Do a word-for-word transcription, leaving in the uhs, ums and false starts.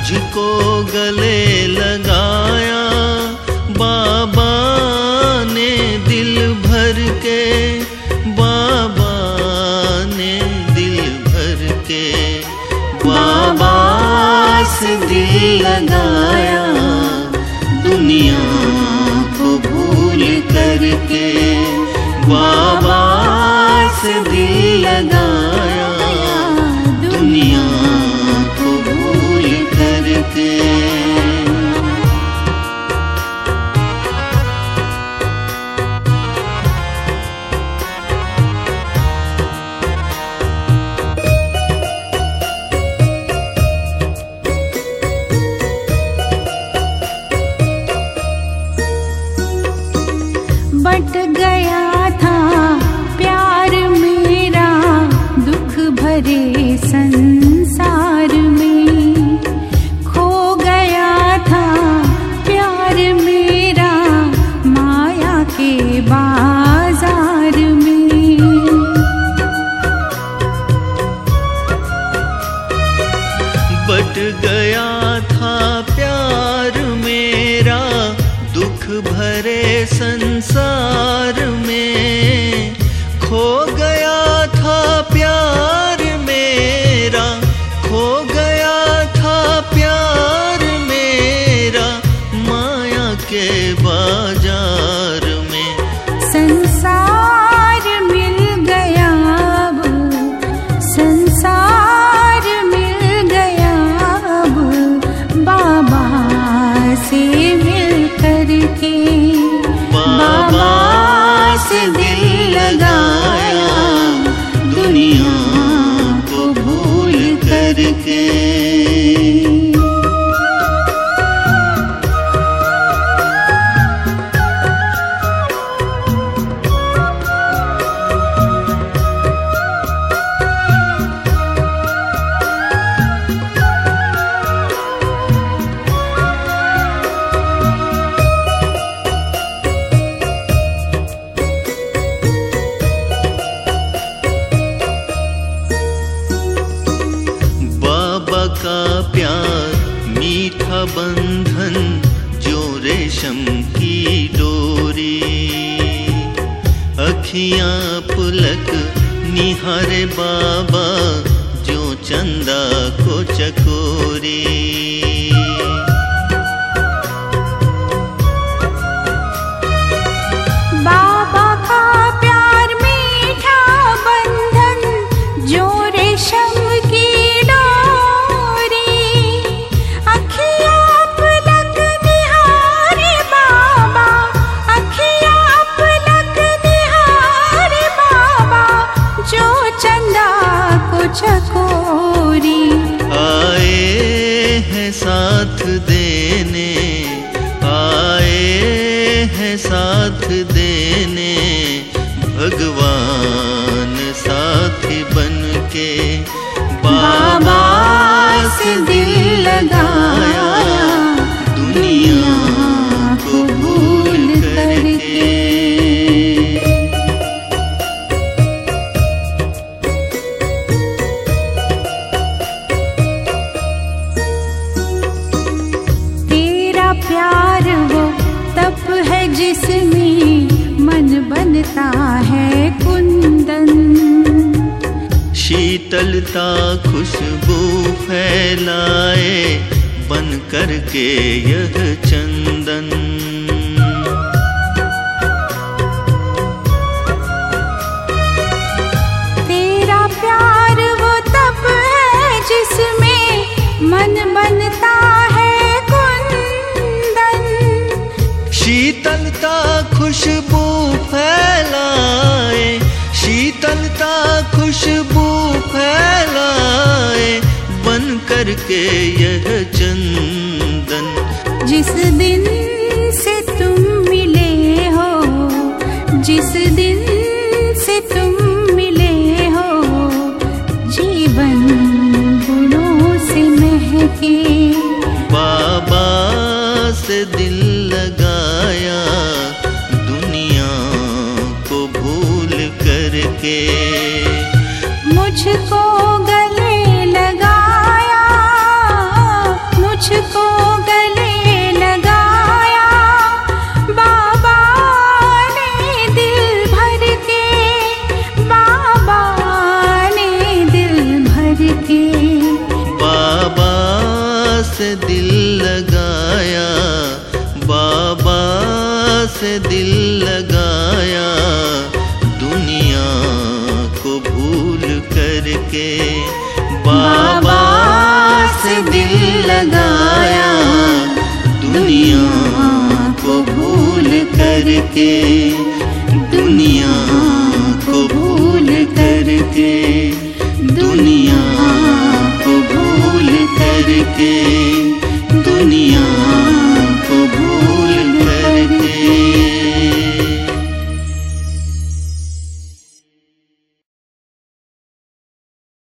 मुझको गले लगाया बाबा ने दिल भर के, बाबा ने दिल भर के, बाबा से दिल लगाया दुनिया को भूल करके, बाबा से दिल लगाया दुनिया को भूल करके। बट गया था प्यार मेरा दुख भरे संसार में, खो गया था प्यार मेरा माया के बाजार में। बट गया था प्यार मेरा दुख भरे संसार में, खो गया था प्यार मेरा, खो गया था प्यार मेरा माया के बाजार में। संसार मिल गया अब, संसार मिल गया अब बाबा से मिल करके, बाबा से दिल लगाया दुनिया को भूल करके। बाबा का प्यार मीठा बंधन जो रेशम की डोरी, अखियां पुलक निहारे बाबा जो चंदा को चकोरी। बाबा का प्यार मीठा बंधन जो रेशम की डोरी, अखियां पलक निहारे बाबा, अखियां पलक निहारे बाबा जो चंदा को चकोरी। आए हैं साथ देने, आए हैं साथ देने भगवान साथी बन के, बाबा से दिल लगाया दुनिया को भूल करके। तेरा प्यार वो तप है जिसमें मन बनता है कुंदन, शीतलता खुशबू फैलाए बन करके यह चंदन। तेरा प्यार वो तप है जिसमें मन बनता है कुंदन, शीतलता खुशबू फैलाए, शीतलता खुशबू फैलाए बन करके यह चंदन। जिस दिन से तुम मिले हो, जिस दिन से तुम मिले हो, जीवन गुणों से महके, बाबा से दिल लगाया दुनिया को भूल करके। मुझको गले लगाया, मुझ से दिल लगाया, बाबा से दिल लगाया, दुनिया को भूल करके। बाबा से दिल लगाया, दुनिया को भूल करके, दुनिया को भूल करके, दुनिया को भूल करके।